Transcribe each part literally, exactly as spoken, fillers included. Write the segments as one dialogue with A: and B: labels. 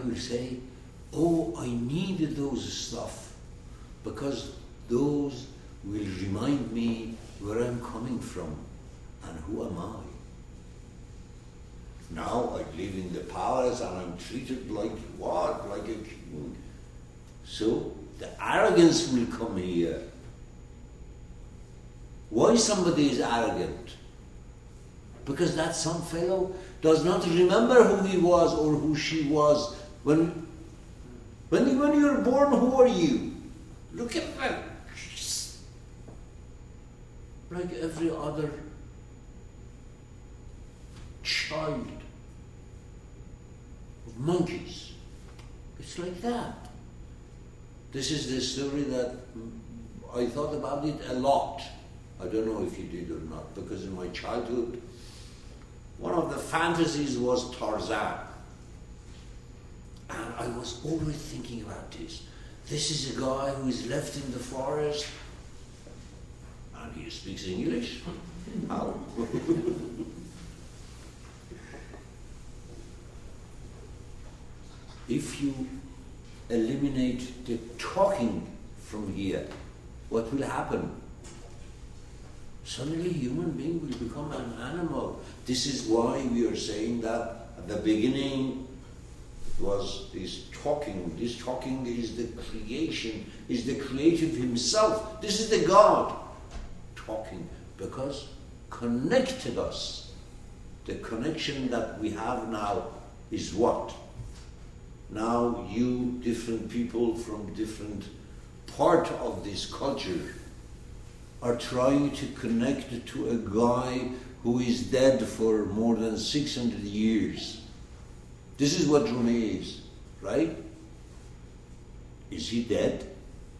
A: will say, oh, I needed those stuff because those will remind me where I'm coming from and who am I. Now I live in the palace and I'm treated like what? Like a king. So the arrogance will come here. Why somebody is arrogant? Because that some fellow does not remember who he was or who she was. When, when, when you were born, who are you? Look at that. Like every other child of monkeys. It's like that. This is the story that I thought about it a lot. I don't know if you did or not, because in my childhood, one of the fantasies was Tarzan. And I was always thinking about this. This is a guy who is left in the forest, and he speaks English. How? If you eliminate the talking from here, what will happen? Suddenly a human being will become an animal. This is why we are saying that at the beginning was this talking. This talking is the creation, is the creative himself. This is the God talking, because connected us. The connection that we have now is what? Now you, different people from different part of this culture, are trying to connect to a guy who is dead for more than six hundred years. This is what Rumi is, right? Is he dead?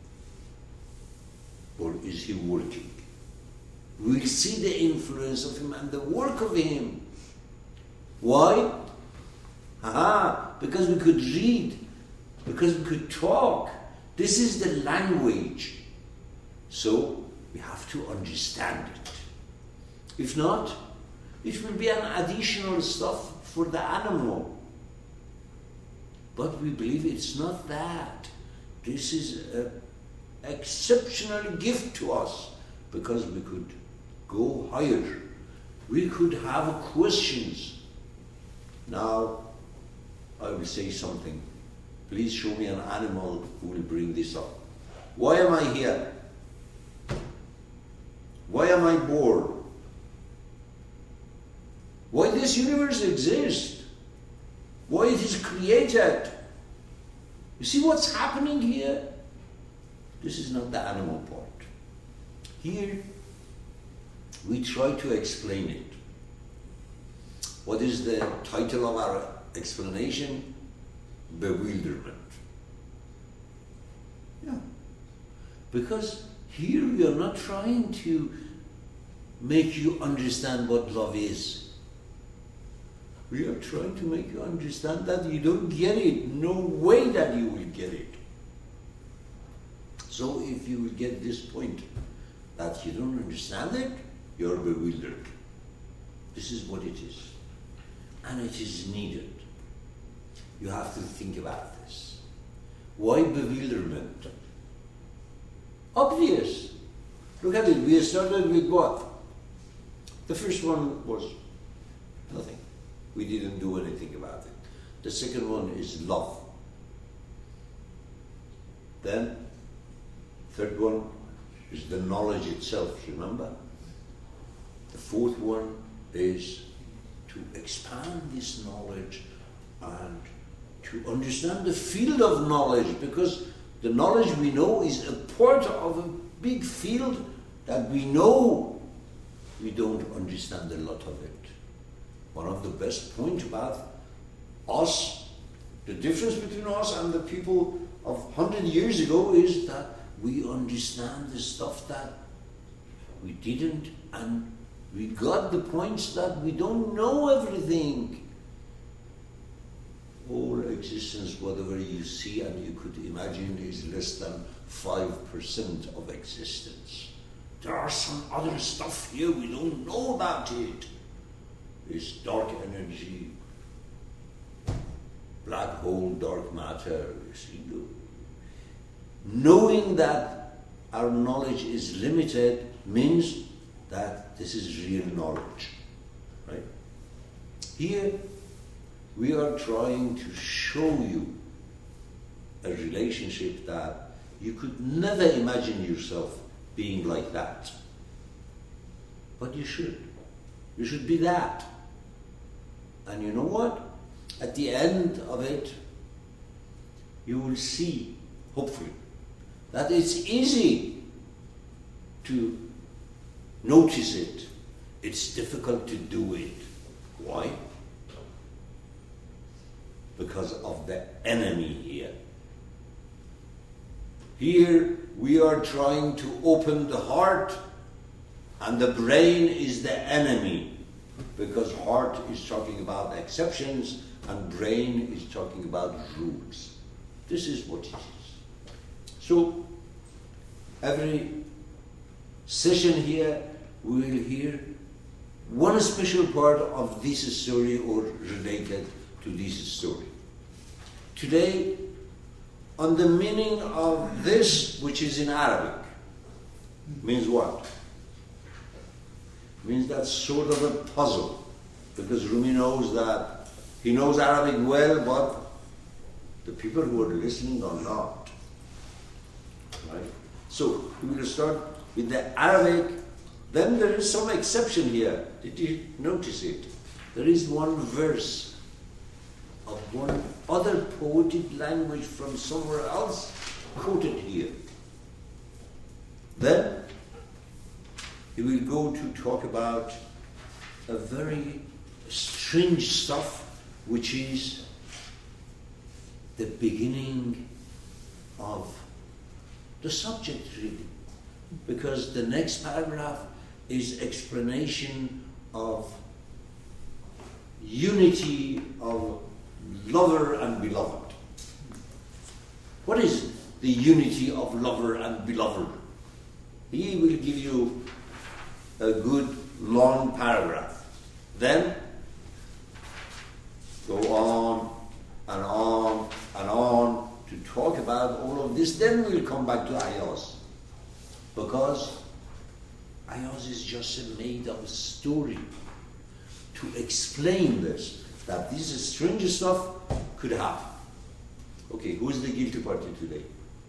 A: Or is he working? We see the influence of him and the work of him. Why? Aha, because we could read, because we could talk. This is the language. So we have to understand it. If not, it will be an additional stuff for the animal. But we believe it's not that. This is an exceptional gift to us, because we could go higher. We could have questions. Now, I will say something. Please show me an animal who will bring this up. Why am I here? Why am I born? Why this universe exists? Why it is created? You see what's happening here? This is not the animal part. Here, we try to explain it. What is the title of our explanation? Bewilderment. Yeah. Because here we are not trying to make you understand what love is. We are trying to make you understand that you don't get it. No way that you will get it. So if you will get this point, that you don't understand it, you're bewildered. This is what it is. And it is needed. You have to think about this. Why bewilderment? Obvious. Look at it. We started with what? The first one was nothing. We didn't do anything about it. The second one is love. Then, third one is the knowledge itself, remember? The fourth one is to expand this knowledge and to understand the field of knowledge, because the knowledge we know is a part of a big field that we know. We don't understand a lot of it. One of the best points about us, the difference between us and the people of one hundred years ago, is that we understand the stuff that we didn't, and we got the points that we don't know everything. All existence, whatever you see and you could imagine, is less than five percent of existence. There are some other stuff here we don't know about it. It's dark energy, black hole, dark matter, you see. Knowing that our knowledge is limited means that this is real knowledge, right? Here, we are trying to show you a relationship that you could never imagine yourself being like that. But you should. You should be that. And you know what? At the end of it, you will see, hopefully, that it's easy to notice it. It's difficult to do it. Why? Because of the enemy here. Here we are trying to open the heart, and the brain is the enemy, because heart is talking about exceptions and brain is talking about rules. This is what it is. So every session here we will hear one special part of this story or related to this story. Today, on the meaning of this, which is in Arabic, means what? Means that's sort of a puzzle, because Rumi knows that he knows Arabic well, but the people who are listening are not. Right? So we will start with the Arabic. Then there is some exception here. Did you notice it? There is one verse of one other poetic language from somewhere else quoted here. Then he will go to talk about a very strange stuff, which is the beginning of the subject, really. Because the next paragraph is explanation of unity of lover and beloved. What is the unity of lover and beloved? He will give you a good long paragraph. Then go on and on and on to talk about all of this. Then we'll come back to Ayaz. Because Ayaz is just made of a story to explain this, that this strange stuff could happen. Okay, who is the guilty party today?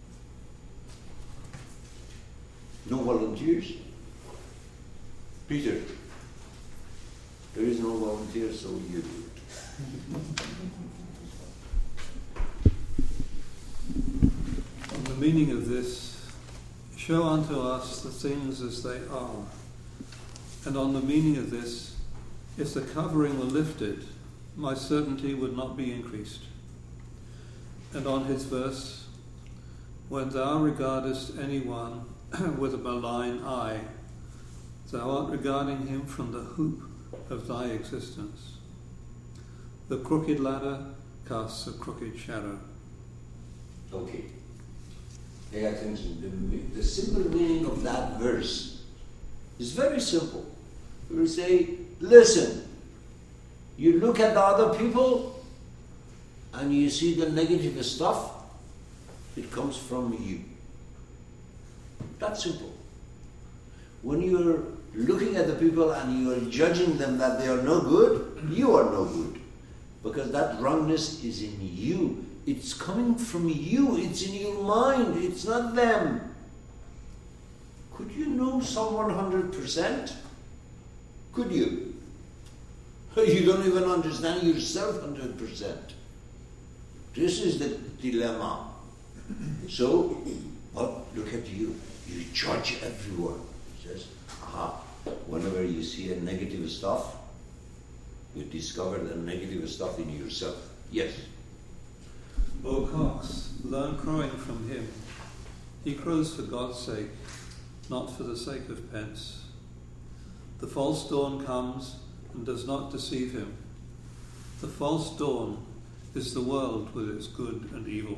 A: No volunteers? Peter, there is no volunteer, so you do it.
B: On the meaning of this, show unto us the things as they are. And on the meaning of this, if the covering were lifted, my certainty would not be increased. And on his verse, when thou regardest anyone with a malign eye, thou art regarding him from the hoop of thy existence. The crooked ladder casts a crooked shadow.
A: Okay. Pay attention. The, the simple meaning of that verse is very simple. We will say, listen, you look at the other people and you see the negative stuff, it comes from you. That's simple. When you're looking at the people and you are judging them that they are no good, you are no good. Because that wrongness is in you. It's coming from you. It's in your mind. It's not them. Could you know someone one hundred percent? Could you? You don't even understand yourself one hundred percent. This is the dilemma. So, but look at you. You judge everyone. He says, aha, whenever you see a negative stuff, you discover the negative stuff in yourself. Yes.
B: O cocks, learn crowing from him. He crows for God's sake, not for the sake of pence. The false dawn comes and does not deceive him. The false dawn is the world with its good and evil.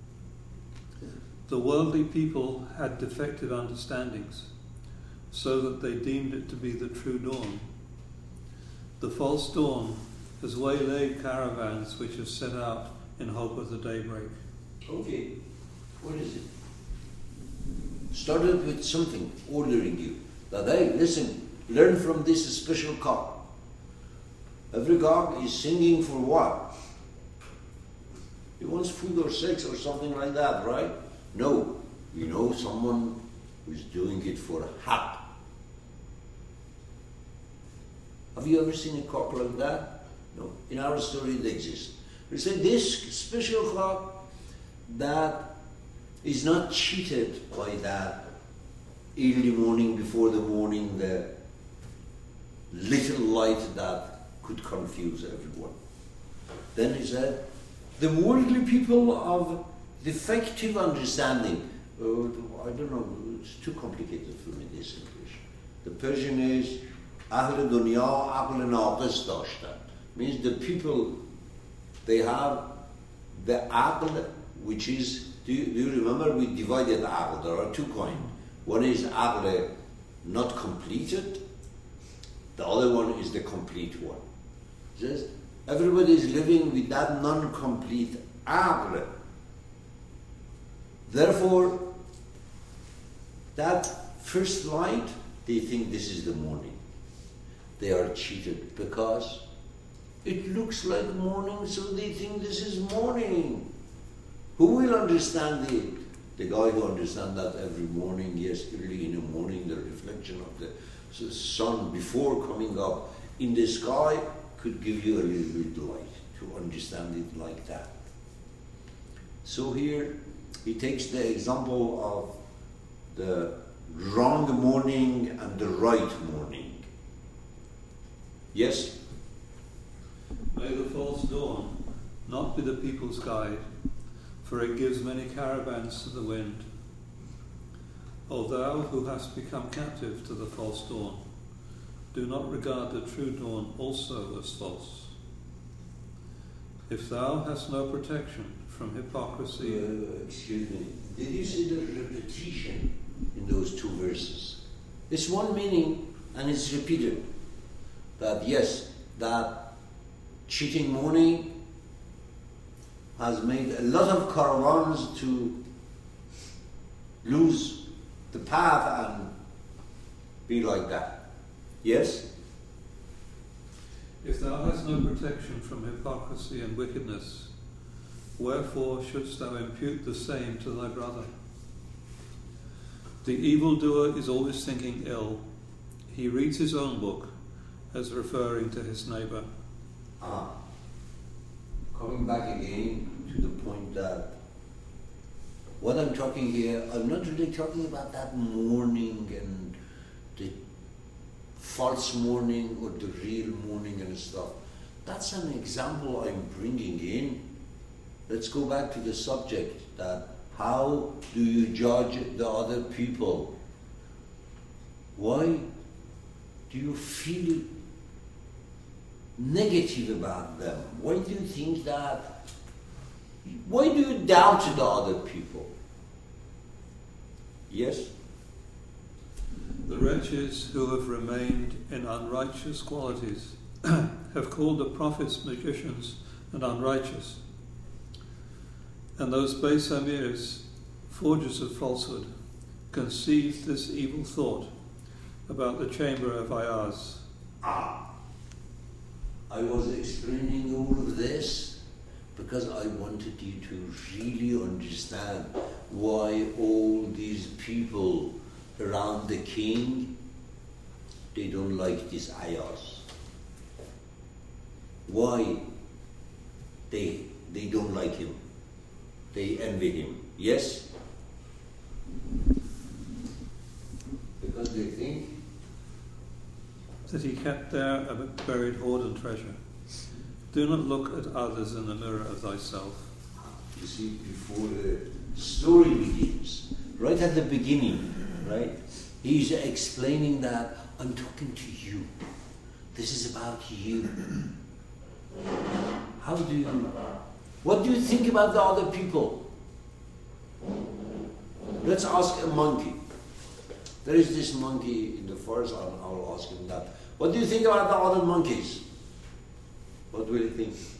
B: The worldly people had defective understandings, so that they deemed it to be the true dawn. The false dawn has waylaid caravans which have set out in hope of the daybreak.
A: Okay, what is it? Started with something, ordering you. That, hey, listen, learn from this special cock. Every cock is singing for what? He wants food or sex or something like that, right? No, you know someone who's doing it for haq. Have you ever seen a cock like that? No. In our story it exists. We say this special cock that is not cheated by that early morning, before the morning, the little light that could confuse everyone. Then he said, the worldly people of defective understanding. Uh, I don't know, it's too complicated for me, this English. The Persian is Ahl dunya aql naqis dashtan. Means the people, they have the aql, which is, do you, do you remember we divided aql? There are two kinds. One is aql not completed, the other one is the complete one. Just everybody is living with that non-complete aql. Therefore, that first light, they think this is the morning. They are cheated because it looks like morning, so they think this is morning. Who will understand it? The guy who understands that every morning, yes, early in the morning, the reflection of the sun before coming up in the sky could give you a little bit light to understand it like that. So here he takes the example of the wrong morning and the right morning. Yes?
B: May the false dawn not be the people's guide, for it gives many caravans to the wind. O thou who hast become captive to the false dawn, do not regard the true dawn also as false. If thou hast no protection from hypocrisy...
A: Uh, excuse me, did you see the repetition in those two verses? It's one meaning and it's repeated. That yes, that cheating morning has made a lot of caravans to lose the path and be like that. Yes?
B: If thou hast no protection from hypocrisy and wickedness, wherefore shouldst thou impute the same to thy brother? The evildoer is always thinking ill. He reads his own book as referring to his neighbour.
A: Ah. Coming back again to the point that what I'm talking here, I'm not really talking about that morning and the false morning or the real morning and stuff. That's an example I'm bringing in. Let's go back to the subject, that how do you judge the other people? Why do you feel negative about them? Why do you think that? Why do you doubt the other people? Yes?
B: The wretches who have remained in unrighteous qualities have called the prophets magicians and unrighteous. And those base emirs, forgers of falsehood, conceived this evil thought about the chamber of Ayaz.
A: Ah, I was explaining all of this because I wanted you to really understand why all these people around the king, they don't like this Ayaz. Why they they don't like him? They envy him. Yes? Because they think
B: that he kept there a buried hoard and treasure. Do not look at others in the mirror of thyself.
A: You see, before the story begins, right at the beginning, right, he's explaining that I'm talking to you. This is about you. How do you, what do you think about the other people? Let's ask a monkey. There is this monkey in the forest, I'll, I'll ask him that. What do you think about the other monkeys? What will he think?